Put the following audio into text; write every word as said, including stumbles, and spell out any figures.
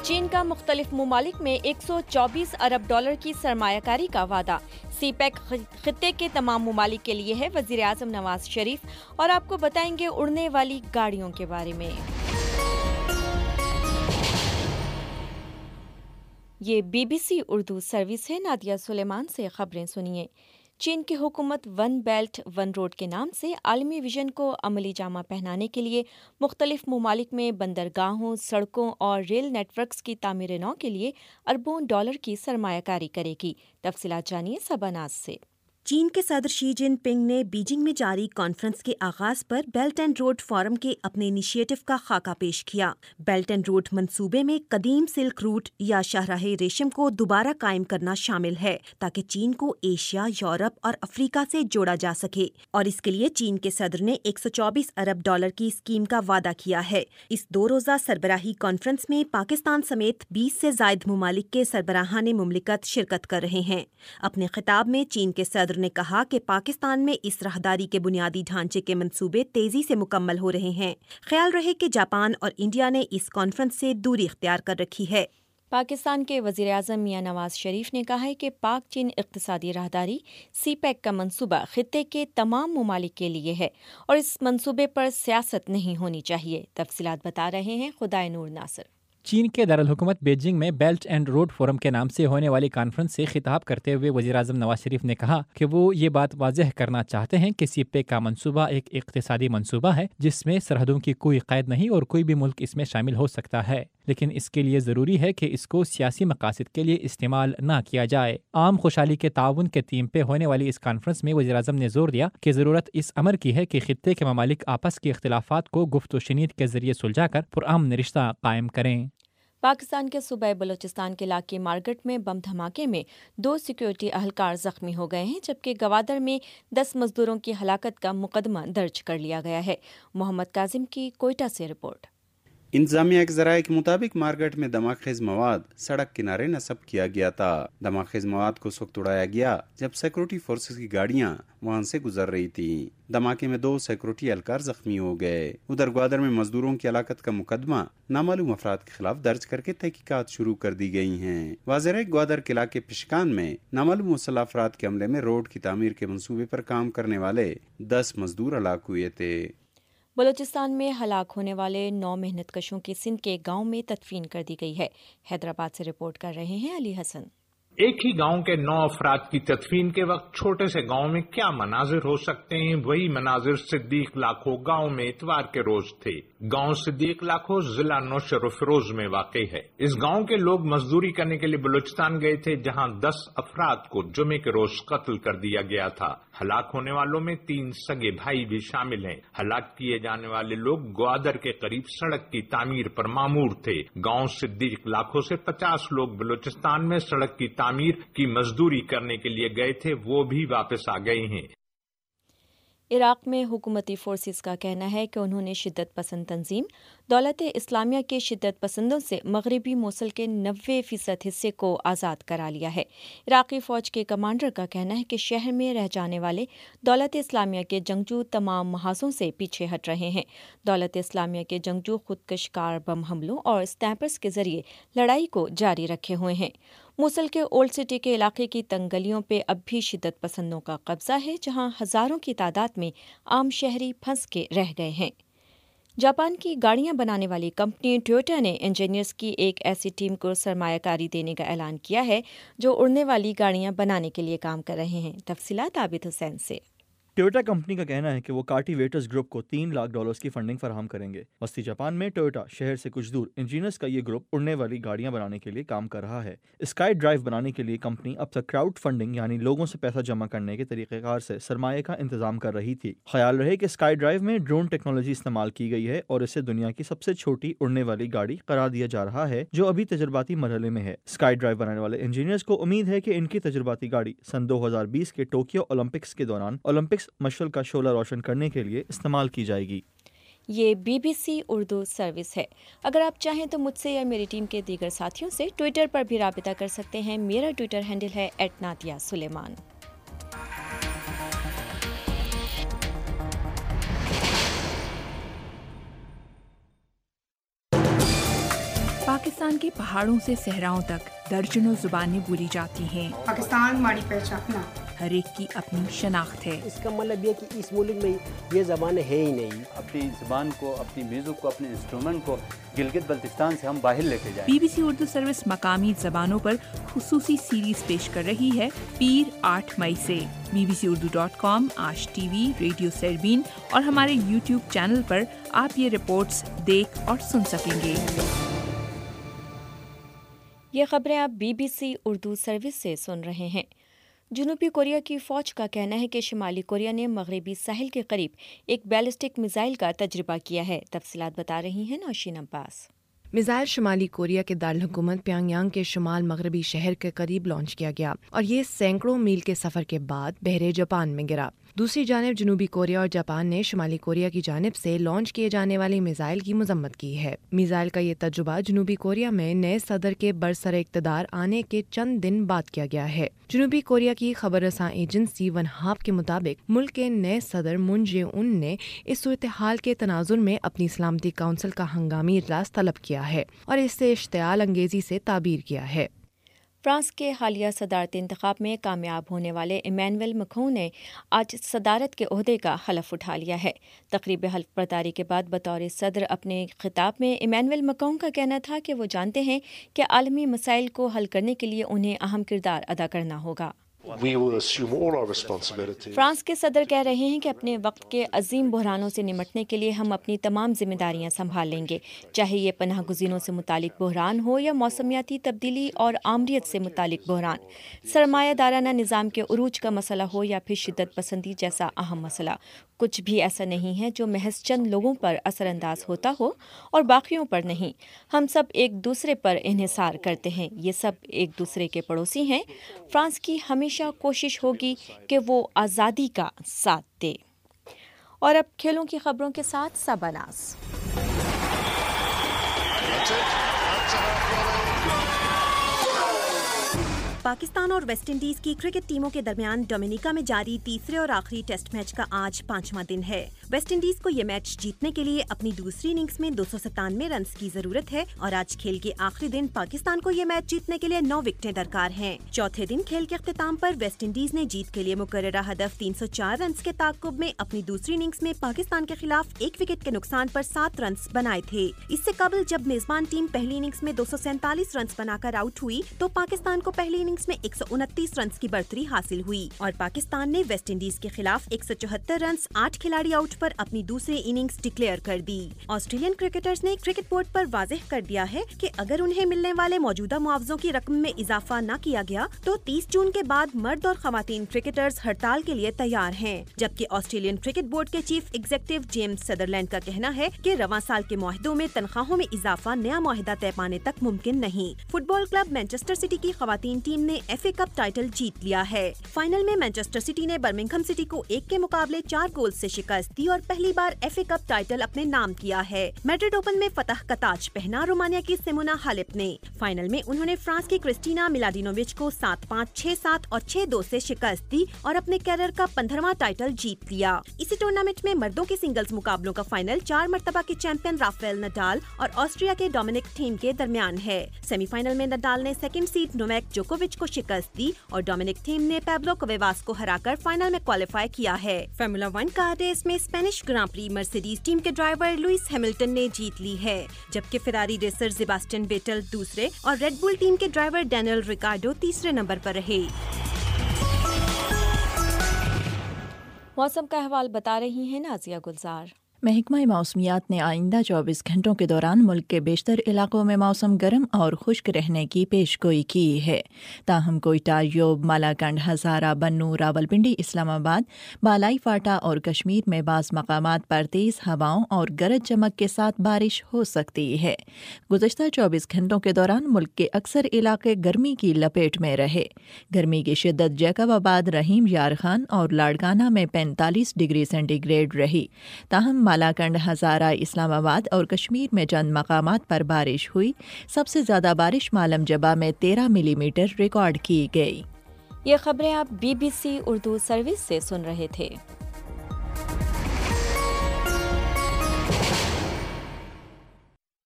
چین کا مختلف ممالک میں ایک سو چوبیس ارب ڈالر کی سرمایہ کاری کا وعدہ۔ سی پیک خطے کے تمام ممالک کے لیے ہے، وزیر اعظم نواز شریف۔ اور آپ کو بتائیں گے اڑنے والی گاڑیوں کے بارے میں۔ یہ B B C Urdu service ہے، نادیہ سلیمان سے خبریں سنیے۔ چین کی حکومت ون بیلٹ ون روڈ کے نام سے عالمی ویژن کو عملی جامہ پہنانے کے لیے مختلف ممالک میں بندرگاہوں، سڑکوں اور ریل نیٹ ورکس کی تعمیر نو کے لیے اربوں ڈالر کی سرمایہ کاری کرے گی۔ تفصیلات جانیے صبا ناز سے۔ چین کے صدر شی جن پنگ نے بیجنگ میں جاری کانفرنس کے آغاز پر بیلٹ اینڈ روڈ فورم کے اپنے انیشیٹو کا خاکہ پیش کیا۔ بیلٹ اینڈ روڈ منصوبے میں قدیم سلک روٹ یا شاہراہ ریشم کو دوبارہ قائم کرنا شامل ہے تاکہ چین کو ایشیا، یورپ اور افریقہ سے جوڑا جا سکے، اور اس کے لیے چین کے صدر نے ایک سو چوبیس ارب ڈالر کی اسکیم کا وعدہ کیا ہے۔ اس دو روزہ سربراہی کانفرنس میں پاکستان سمیت بیس سے زائد ممالک کے سربراہان مملکت شرکت کر رہے ہیں۔ اپنے خطاب میں چین کے صدر نے کہا کہ پاکستان میں اس راہداری کے بنیادی ڈھانچے کے منصوبے تیزی سے مکمل ہو رہے ہیں۔ خیال رہے کہ جاپان اور انڈیا نے اس کانفرنس سے دوری اختیار کر رکھی ہے۔ پاکستان کے وزیر اعظم میاں نواز شریف نے کہا ہے کہ پاک چین اقتصادی راہداری سی پیک کا منصوبہ خطے کے تمام ممالک کے لیے ہے اور اس منصوبے پر سیاست نہیں ہونی چاہیے۔ تفصیلات بتا رہے ہیں خدائے نور ناصر۔ چین کے دارالحکومت بیجنگ میں بیلٹ اینڈ روڈ فورم کے نام سے ہونے والی کانفرنس سے خطاب کرتے ہوئے وزیر اعظم نواز شریف نے کہا کہ وہ یہ بات واضح کرنا چاہتے ہیں کہ سی پیک کا منصوبہ ایک اقتصادی منصوبہ ہے جس میں سرحدوں کی کوئی قید نہیں اور کوئی بھی ملک اس میں شامل ہو سکتا ہے، لیکن اس کے لیے ضروری ہے کہ اس کو سیاسی مقاصد کے لیے استعمال نہ کیا جائے۔ عام خوشحالی کے تعاون کے تھیم پہ ہونے والی اس کانفرنس میں وزیر اعظم نے زور دیا کہ ضرورت اس امر کی ہے کہ خطے کے ممالک آپس کے اختلافات کو گفت و شنید کے ذریعے سلجھا کر پرامن رشتہ قائم کریں۔ پاکستان کے صوبہ بلوچستان کے علاقے مارگٹ میں بم دھماکے میں دو سیکیورٹی اہلکار زخمی ہو گئے ہیں، جبکہ گوادر میں دس مزدوروں کی ہلاکت کا مقدمہ درج کر لیا گیا ہے۔ محمد کاظم کی کوئٹہ سے رپورٹ۔ انتظامیہ کے ذرائع کے مطابق مارگٹ میں دھماکہ خیز مواد سڑک کنارے نصب کیا گیا تھا۔ دھماکہ خیز مواد کو اس وقت اڑایا گیا جب سیکورٹی فورسز کی گاڑیاں وہاں سے گزر رہی تھیں۔ دھماکے میں دو سیکورٹی اہلکار زخمی ہو گئے۔ ادھر گوادر میں مزدوروں کی ہلاکت کا مقدمہ نامعلوم افراد کے خلاف درج کر کے تحقیقات شروع کر دی گئی ہیں۔ واضح ہے گوادر کے علاقے پشکان میں نامعلوم مسلح افراد کے حملے میں روڈ کی تعمیر کے منصوبے پر کام کرنے والے دس مزدور ہلاک ہوئے تھے۔ بلوچستان میں ہلاک ہونے والے نو محنت کشوں کی سندھ کے گاؤں میں تدفین کر دی گئی ہے۔ حیدرآباد سے رپورٹ کر رہے ہیں علی حسن۔ ایک ہی گاؤں کے نو افراد کی تدفین کے وقت چھوٹے سے گاؤں میں کیا مناظر ہو سکتے ہیں، وہی مناظر صدیق لاکھو گاؤں میں اتوار کے روز تھے۔ گاؤں صدیق لاکھو ضلع نوشہر و فیروز میں واقع ہے۔ اس گاؤں کے لوگ مزدوری کرنے کے لیے بلوچستان گئے تھے، جہاں دس افراد کو جمعے کے روز قتل کر دیا گیا تھا۔ ہلاک ہونے والوں میں تین سگے بھائی بھی شامل ہیں۔ ہلاک کیے جانے والے لوگ گوادر کے قریب سڑک کی تعمیر پر مامور تھے۔ گاؤں صدیق لاکھو سے پچاس لوگ بلوچستان میں سڑک کی تعمیر کی مزدوری کرنے کے لیے گئے تھے، وہ بھی واپس آ گئے ہیں۔ عراق میں حکومتی فورسز کا کہنا ہے کہ انہوں نے شدت پسند تنظیم دولت اسلامیہ کے شدت پسندوں سے مغربی موصل کے نوے فیصد حصے کو آزاد کرا لیا ہے۔ عراقی فوج کے کمانڈر کا کہنا ہے کہ شہر میں رہ جانے والے دولت اسلامیہ کے جنگجو تمام محاذوں سے پیچھے ہٹ رہے ہیں۔ دولت اسلامیہ کے جنگجو خودکش کار بم حملوں اور اسنیپرز کے ذریعے لڑائی کو جاری رکھے ہوئے ہیں۔ موصل کے اولڈ سٹی کے علاقے کی تنگ گلیوں پہ اب بھی شدت پسندوں کا قبضہ ہے، جہاں ہزاروں کی تعداد میں عام شہری پھنس کے رہ گئے ہیں۔ جاپان کی گاڑیاں بنانے والی کمپنی ٹویوٹا نے انجینئرز کی ایک ایسی ٹیم کو سرمایہ کاری دینے کا اعلان کیا ہے جو اڑنے والی گاڑیاں بنانے کے لیے کام کر رہے ہیں۔ تفصیلات عابد حسین سے۔ ٹویوٹا کمپنی کا کہنا ہے کہ وہ کارٹی ویٹرز گروپ کو تین لاکھ ڈالرز کی فنڈنگ فراہم کریں گے۔ وسطی جاپان میں ٹویوٹا شہر سے کچھ دور انجینئرز کا یہ گروپ اڑنے والی گاڑیاں بنانے کے لیے کام کر رہا ہے۔ اسکائی ڈرائیو بنانے کے لیے کمپنی اب تک کراؤڈ فنڈنگ یعنی لوگوں سے پیسہ جمع کرنے کے طریقہ کار سے سرمایہ کا انتظام کر رہی تھی۔ خیال رہے کہ اسکائی ڈرائیو میں ڈرون ٹیکنالوجی استعمال کی گئی ہے اور اسے دنیا کی سب سے چھوٹی اڑنے والی گاڑی قرار دیا جا رہا ہے، جو ابھی تجرباتی مرحلے میں ہے۔ اسکائی ڈرائیو بنانے والے انجینئرز کو امید ہے کہ ان کی تجرباتی گاڑی سن دو ہزار بیس کے ٹوکیو اولمپکس کے دوران اولمپکس مشعل کا شعلہ روشن کرنے کے لیے استعمال کی جائے گی۔ یہ B B C Urdu service ہے۔ اگر آپ چاہیں تو مجھ سے یا میری ٹیم کے دیگر ساتھیوں سے ٹویٹر پر بھی رابطہ کر سکتے ہیں۔ میرا ٹویٹر ہینڈل ہے ایٹ نادیہ سلیمان۔ पाकिस्तान के पहाड़ों से सहराओं तक दर्जनों जुबानें बोली जाती हैं। पाकिस्तान हमारी पहचान, हर एक की अपनी शनाख्त है। इसका मतलब ये कि इस मुल्क में ये ज़बानें है ही नहीं। अपनी ज़बान को, अपनी म्यूज़िक को, अपने इंस्ट्रूमेंट को गिलगित बल्तिस्तान से हम बाहर लेके जाएं। बीबीसी उर्दू सर्विस मकामी ज़बानों पर खुसूसी सीरीज पेश कर रही है पीर आठ मई से। बीबीसी उर्दू डॉट कॉम, आज टीवी, रेडियो सरबीन और हमारे यूट्यूब चैनल पर आप ये रिपोर्ट्स देख और सुन सकेंगे। ये खबरें आप बीबीसी उर्दू सर्विस से सुन रहे हैं। जनूबी कोरिया की फ़ौज का कहना है कि शुमाली कोरिया ने मगरबी साहिल के करीब एक बैलिस्टिक मिसाइल का तजर्बा किया है। तफसीलात बता रही हैं नौशीन अब्बास। मिसाइल शुमाली कोरिया के दारुल हुकूमत प्यांगयांग के शुमाल मगरबी शहर के करीब लॉन्च किया गया और ये सैकड़ों मील के सफर के बाद बहरे जापान में गिरा। दूसरी जानिब जनूबी कोरिया और जापान ने शुमाली कोरिया की जानिब से लॉन्च किए जाने वाली मिसाइल की मजम्मत की है। मिसाइल का ये तजुर्बा जनूबी कोरिया में नए सदर के बरसरे इक़्तिदार आने के चंद दिन बाद किया गया है। जनूबी कोरिया की खबर रसां एजेंसी वनहाप के मुताबिक मुल्क के नए सदर मून जे उन ने इस सूरत हाल के तनाजुर में अपनी सलामती काउंसिल का हंगामी इजलास तलब किया है और इससे इश्तियाल अंगेजी से ताबीर किया है। फ्रांस के हालिया सदारती इंतखाब में कामयाब होने वाले इमैनुअल मैक्रों ने आज सदारत के ओहदे का हलफ उठा लिया है। तकरीब हल्फ बर्दारी के बाद बतौर सदर अपने खिताब में इमैनुअल मैक्रों का कहना था कि वो जानते हैं कि आलमी मसाइल को हल करने के लिए उन्हें अहम किरदार अदा करना होगा। फ्रांस के सदर कह रहे हैं कि अपने वक्त के अजीम बहरानों से निमटने के लिए हम अपनी तमाम जिम्मेदारियां संभाल लेंगे, चाहे ये पनाह गुज़ीरों से मुतालिक बहरान हो या मौसमियाती तब्दीली और आमरीत से मुतालिक बहरान, सरमायादाराना निज़ाम के उरूज का मसला हो या फिर शिद्दत पसंदी जैसा अहम मसला। कुछ भी ऐसा नहीं है जो महज चंद लोगों पर असरअंदाज होता हो और बाकियों पर नहीं। हम सब एक दूसरे पर इन्हिसार करते हैं, ये सब एक दूसरे के पड़ोसी हैं। फ्रांस की हमेशा कोशिश होगी कि वो आज़ादी का साथ दे। और अब खेलों की खबरों के साथ सबनास। पाकिस्तान और वेस्ट इंडीज की क्रिकेट टीमों के दरमियान डोमिनिका में जारी तीसरे और आखिरी टेस्ट मैच का आज पांचवां दिन है। वेस्ट इंडीज को ये मैच जीतने के लिए अपनी दूसरी इनिंग्स में दो सौ सत्तानवे रन की जरूरत है और आज खेल के आखिरी दिन पाकिस्तान को ये मैच जीतने के लिए नौ विकेटें दरकार हैं। चौथे दिन खेल के अख्तिताम पर वेस्ट इंडीज ने जीत के लिए मुकर्ररा हदफ तीन सौ चार रन के ताक़ुब में अपनी दूसरी इनिंग्स में पाकिस्तान के खिलाफ एक विकेट के नुकसान पर सात रन बनाए थे। इससे कबल जब मेजबान टीम पहली इनिंग्स में दो सौ सैंतालीस रन बनाकर आउट हुई तो पाकिस्तान को पहली इनिंग्स में एक सौ उनतीस रन की बढ़तरी हासिल हुई और पाकिस्तान ने वेस्ट इंडीज के खिलाफ एक सौ चौहत्तर रन आठ खिलाड़ी आउट पर अपनी दूसरी इनिंग्स डिक्लेयर कर दी। ऑस्ट्रेलियन क्रिकेटर्स ने क्रिकेट बोर्ड पर वाज़ेह कर दिया है कि अगर उन्हें मिलने वाले मौजूदा मुआवजों की रकम में इजाफा न किया गया तो तीस जून के बाद मर्द और खवातीन क्रिकेटर्स हड़ताल के लिए तैयार हैं। जबकि ऑस्ट्रेलियन क्रिकेट बोर्ड के चीफ एग्जीक्यूटिव जेम्स सदरलैंड का कहना है कि रवां साल के मुआहदों में तनख्वाहों में इजाफा नया मुआहदा तय पाने तक मुमकिन नहीं। फुटबॉल क्लब मैनचेस्टर सिटी की खवातीन टीम ने एफ ए कप टाइटल जीत लिया है। फाइनल में मैनचेस्टर सिटी ने बर्मिंघम सिटी को एक के मुकाबले चार गोल से शिकस्त दी और पहली बार एफ ए कप टाइटल अपने नाम किया है। मैड्रिड ओपन में फतह का ताज पहना रोमानिया की सिमोना हालेप ने। फाइनल में उन्होंने फ्रांस की क्रिस्टीना मिलाडिनोविच को सात पाँच, छह सात और छह दो से शिकस्त दी और अपने कैरियर का पंद्रहवां टाइटल जीत लिया। इसी टूर्नामेंट में मर्दों के सिंगल्स मुकाबलों का फाइनल चार मरतबा के चैंपियन राफेल नडाल और ऑस्ट्रिया के डोमिनिक थीम के दरमियान है। सेमीफाइनल में नडाल ने सेकंड सीड नोवाक जोकोविच को शिकस्त दी और डोमिनिक थीम ने पैब्लो कोवेवास को हराकर फाइनल में क्वालिफाई किया है। फार्मूला वन कार रेस में Spanish grand prix Mercedes team के ड्राइवर लुइस हैमिल्टन ने जीत ली है, जबकि फेरारी रेसर सेबास्टियन वेटल दूसरे और रेड बुल टीम के ड्राइवर डैनियल रिकार्डो तीसरे नंबर पर रहे। मौसम का अहवाल बता रही हैं नाजिया गुलजार। महकमा मौसमियात ने आइंदा चौबीस घंटों के दौरान मुल्क के बेशतर इलाकों में मौसम गर्म और खुश्क रहने की पेशगोई की है। ताहम कोयटा, योब, मालाकंड, हज़ारा, बन्नू, रावलपिंडी, इस्लामाबाद, बालाई फाटा और कश्मीर में बाज़ मकामात पर तेज़ हवाओं और गरज चमक के साथ बारिश हो सकती है। गुज़श्ता चौबीस घंटों के दौरान मुल्क के अक्सर इलाके गर्मी की लपेट में रहे। गर्मी की शिद्दत जैकबाबाद, रहीम यार खान और लाड़काना में पैंतालीस डिग्री सेंटीग्रेड रही। ताहम मालाकंड, हज़ारा, इस्लामाबाद और कश्मीर में चंद मकामात पर बारिश हुई। सबसे ज़्यादा बारिश मालम जबा में तेरह मिलीमीटर रिकॉर्ड की गई। ये खबरें आप बीबीसी उर्दू सर्विस से सुन रहे थे।